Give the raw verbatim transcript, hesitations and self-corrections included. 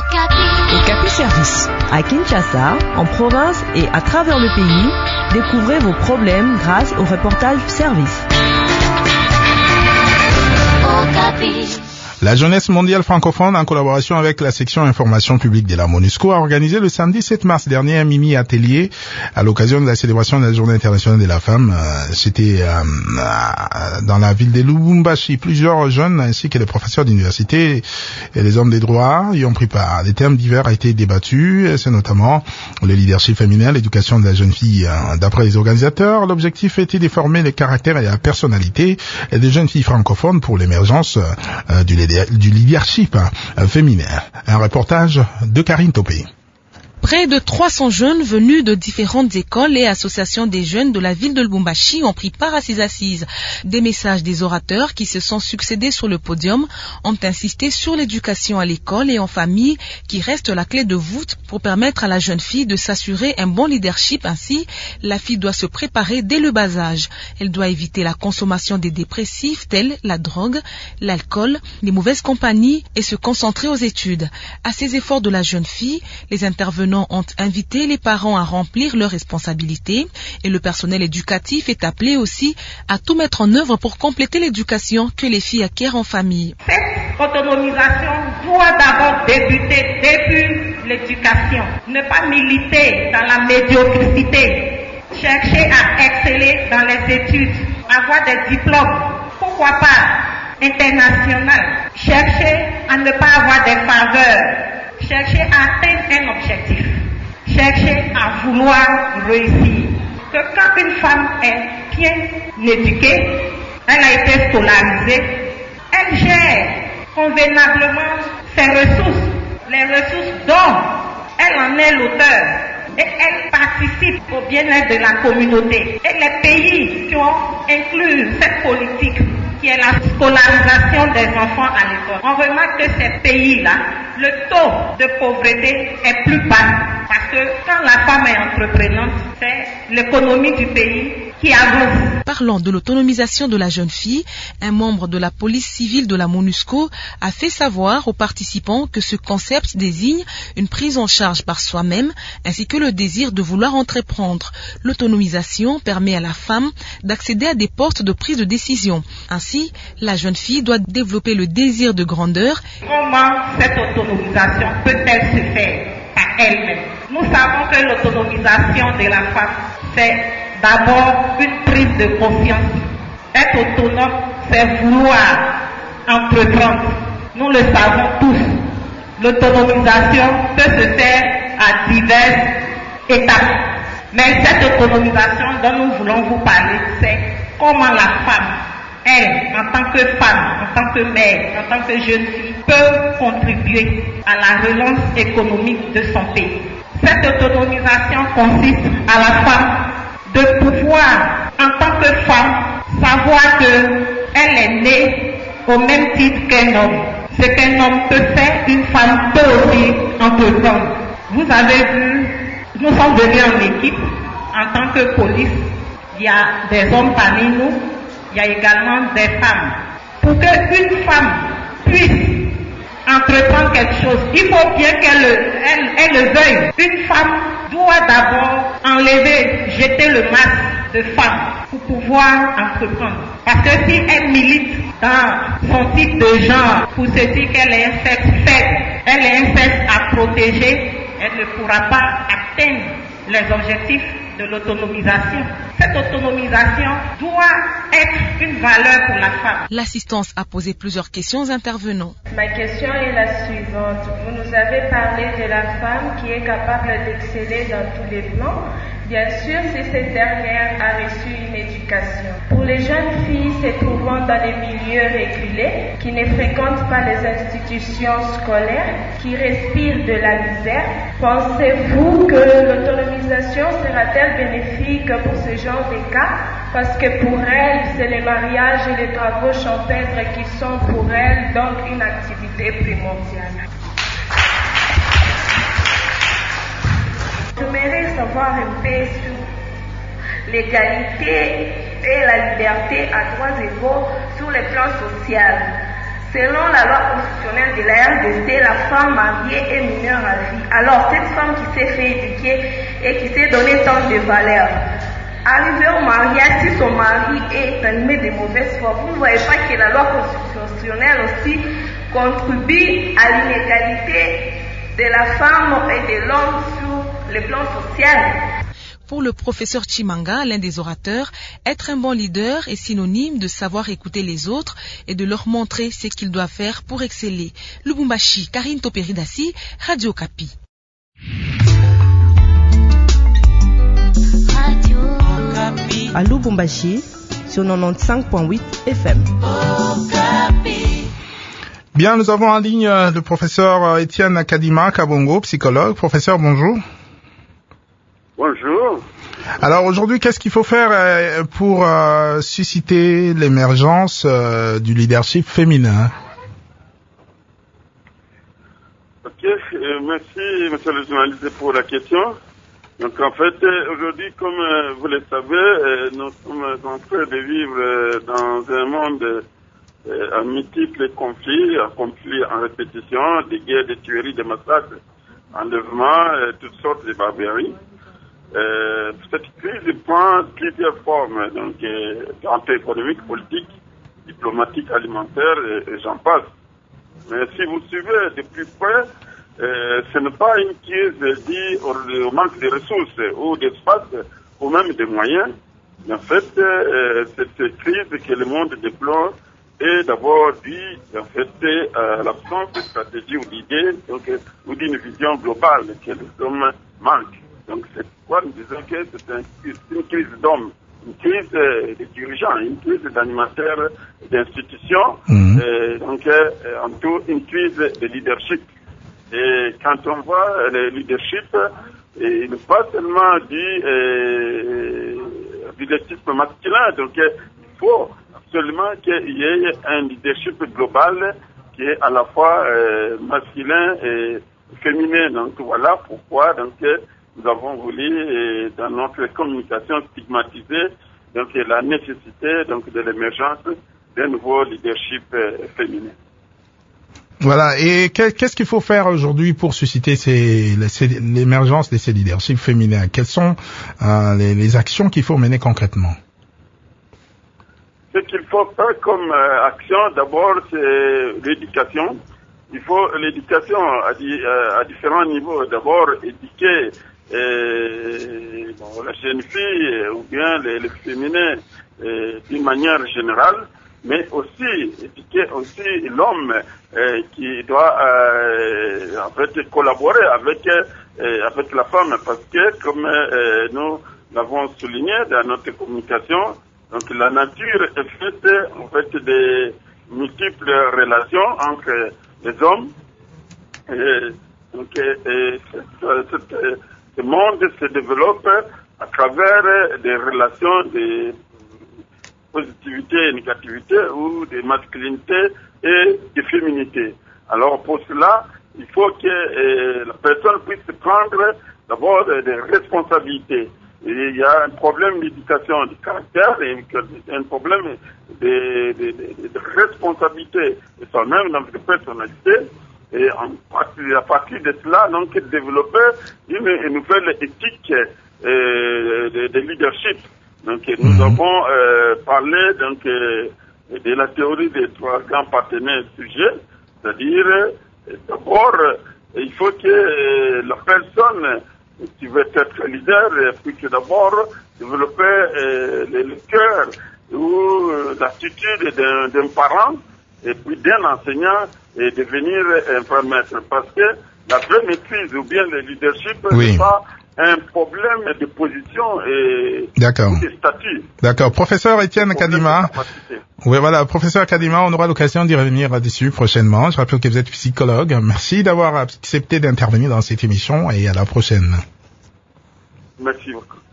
Okapi Service. À Kinshasa, en province et à travers le pays, découvrez vos problèmes grâce au reportage service. Okapi. La jeunesse mondiale francophone, en collaboration avec la section information publique de la MONUSCO, a organisé le samedi sept mars dernier un mini-atelier à l'occasion de la célébration de la Journée internationale de la femme. C'était euh, dans la ville de Lubumbashi. Plusieurs jeunes ainsi que les professeurs d'université et les hommes des droits y ont pris part. Des thèmes divers ont été débattus. C'est notamment le leadership féminin, l'éducation de la jeune fille. D'après les organisateurs, l'objectif était de former les caractères et la personnalité des jeunes filles francophones pour l'émergence du leadership du leadership féminin. Un reportage de Karine Topé. Près de trois cents jeunes venus de différentes écoles et associations des jeunes de la ville de Lubumbashi ont pris part à ces assises. Des messages des orateurs qui se sont succédés sur le podium ont insisté sur l'éducation à l'école et en famille qui reste la clé de voûte pour permettre à la jeune fille de s'assurer un bon leadership. Ainsi, la fille doit se préparer dès le bas âge. Elle doit éviter la consommation des dépressifs tels la drogue, l'alcool, les mauvaises compagnies et se concentrer aux études. À ces efforts de la jeune fille, les intervenants ont invité les parents à remplir leurs responsabilités et le personnel éducatif est appelé aussi à tout mettre en œuvre pour compléter l'éducation que les filles acquièrent en famille. Cette autonomisation doit d'abord débuter depuis l'éducation. Ne pas militer dans la médiocrité, chercher à exceller dans les études, avoir des diplômes, pourquoi pas international, chercher à ne pas avoir des faveurs, chercher à atteindre un objectif, chercher à vouloir réussir. Que quand une femme est bien éduquée, elle a été scolarisée, elle gère convenablement ses ressources, les ressources dont elle en est l'auteur et elle participe au bien-être de la communauté. Et les pays qui ont inclus cette politique qui est la scolarisation des enfants à l'école. On remarque que ces pays-là, le taux de pauvreté est plus bas parce que quand la femme est entreprenante, c'est l'économie du pays qui avance. Parlant de l'autonomisation de la jeune fille, un membre de la police civile de la MONUSCO a fait savoir aux participants que ce concept désigne une prise en charge par soi-même ainsi que le désir de vouloir entreprendre. L'autonomisation permet à la femme d'accéder à des postes de prise de décision. Ainsi, la jeune fille doit développer le désir de grandeur. Comment cette autonomisation peut-elle se faire par elle-même? Nous savons que l'autonomisation de la femme, c'est d'abord une prise de conscience. Être autonome, c'est vouloir entreprendre. Nous le savons tous. L'autonomisation peut se faire à diverses étapes. Mais cette autonomisation dont nous voulons vous parler, c'est comment la femme, elle, en tant que femme, en tant que mère, en tant que jeune fille, peut contribuer à la relance économique de son pays. Cette autonomisation consiste à la femme de pouvoir, en tant que femme, savoir qu'elle est née au même titre qu'un homme. Ce qu'un homme peut faire, une femme peut aussi entreprendre. Vous avez vu, nous sommes venus en équipe, en tant que police, il y a des hommes parmi nous, il y a également des femmes. Pour qu'une femme puisse entreprendre quelque chose, il faut bien qu'elle elle, elle le veuille. Une femme doit d'abord enlever, jeter le masque de femme pour pouvoir entreprendre. Parce que si elle milite dans son type de genre pour se dire qu'elle est un sexe faible, elle est un sexe à protéger, elle ne pourra pas atteindre les objectifs de l'autonomisation. Cette autonomisation doit être une valeur pour la femme. L'assistance a posé plusieurs questions aux intervenants. Ma question est la suivante. Vous nous avez parlé de la femme qui est capable d'exceller dans tous les plans, bien sûr si cette dernière a reçu une éducation. Pour les jeunes filles se trouvant dans les milieux régulés, qui ne fréquentent pas les institutions scolaires, qui respirent de la misère, pensez-vous que l'autonomisation sera-t-elle bénéfique pour ce genre de cas? Parce que pour elles, c'est les mariages et les travaux champêtres qui sont pour elles donc une activité primordiale. J'aimerais savoir un peu sur l'égalité et la liberté à droits égaux sur le plan social. Selon la loi constitutionnelle de la R D C, la femme mariée est mineure à vie. Alors, cette femme qui s'est fait éduquer et qui s'est donné tant de valeur, arrivée au mariage, si son mari est animé de mauvaise foi, vous ne voyez pas que la loi constitutionnelle aussi contribue à l'inégalité de la femme et de l'homme sur le plan social. Pour le professeur Chimanga, l'un des orateurs, être un bon leader est synonyme de savoir écouter les autres et de leur montrer ce qu'ils doivent faire pour exceller. Lubumbashi, Karine Toperidassi, Radio Kapi. À Lubumbashi, sur quatre-vingt-quinze point huit F M. Bien, nous avons en ligne le professeur Étienne Kadima Kabongo, psychologue. Professeur, bonjour. Bonjour. Alors aujourd'hui, qu'est-ce qu'il faut faire pour euh, susciter l'émergence euh, du leadership féminin? Ok, euh, merci monsieur le journaliste pour la question. Donc en fait, aujourd'hui, comme euh, vous le savez, euh, nous sommes en train de vivre euh, dans un monde euh, à multiples conflits, à conflits en répétition, des guerres, des tueries, des massacres, enlèvements, euh, toutes sortes de barbaries. Euh, cette crise prend plusieurs formes, donc euh, économique, politique, diplomatique, alimentaire, et, et j'en passe. Mais si vous suivez de plus près, euh, ce n'est pas une crise due au, au manque de ressources ou d'espace ou même de moyens. Mais en fait, euh, cette crise que le monde déplore est d'abord due en fait, à l'absence de stratégie ou d'idées, donc ou d'une vision globale que les hommes manquent. Donc c'est pourquoi nous disons que c'est un, une crise d'hommes, une crise euh, de dirigeants, une crise d'animateurs, d'institutions, mmh. euh, donc euh, en tout une crise de leadership. Et quand on voit le leadership, euh, il n'est pas seulement du euh, leadership masculin, donc euh, il faut absolument qu'il y ait un leadership global qui est à la fois euh, masculin et féminin. Donc voilà pourquoi donc euh, nous avons voulu, dans notre communication, stigmatiser donc, la nécessité donc, de l'émergence d'un nouveau leadership féminin. Voilà. Et qu'est-ce qu'il faut faire aujourd'hui pour susciter ces, ces, l'émergence de ces leaderships féminins? Quelles sont euh, les, les actions qu'il faut mener concrètement? Ce qu'il faut faire comme euh, action, d'abord, c'est l'éducation. Il faut l'éducation à, à, à différents niveaux. D'abord, éduquer Et, bon, la jeune fille ou bien les, les féminins d'une manière générale, mais aussi éduquer aussi l'homme euh, qui doit euh, en fait collaborer avec euh, avec la femme, parce que comme euh, nous l'avons souligné dans notre communication, donc la nature est faite en fait de multiples relations entre les hommes. Et, donc et, cette, cette, ce monde se développe à travers des relations de positivité et négativité ou de masculinité et de féminité. Alors pour cela, il faut que euh, la personne puisse prendre d'abord des responsabilités. Et il y a un problème d'éducation du caractère et un problème de, de, de, de responsabilité de soi-même dans sa personnalité. Et en, à partir de cela, donc, développer une, une nouvelle éthique euh, de, de leadership. Donc, nous mmh. avons euh, parlé donc euh, de la théorie des trois grands partenaires sujets, c'est-à-dire, euh, d'abord, euh, il faut que euh, la personne qui veut être leader euh, puisse d'abord développer euh, le, le cœur ou euh, l'attitude d'un, d'un parent et puis d'un enseignant et devenir un prêtre, parce que la vraie maîtrise ou bien le leadership oui. n'est pas un problème de position et de statut. D'accord. Professeur Étienne Kadima. Oui, voilà. Professeur Kadima, on aura l'occasion d'y revenir dessus prochainement. Je rappelle que vous êtes psychologue. Merci d'avoir accepté d'intervenir dans cette émission et à la prochaine. Merci beaucoup.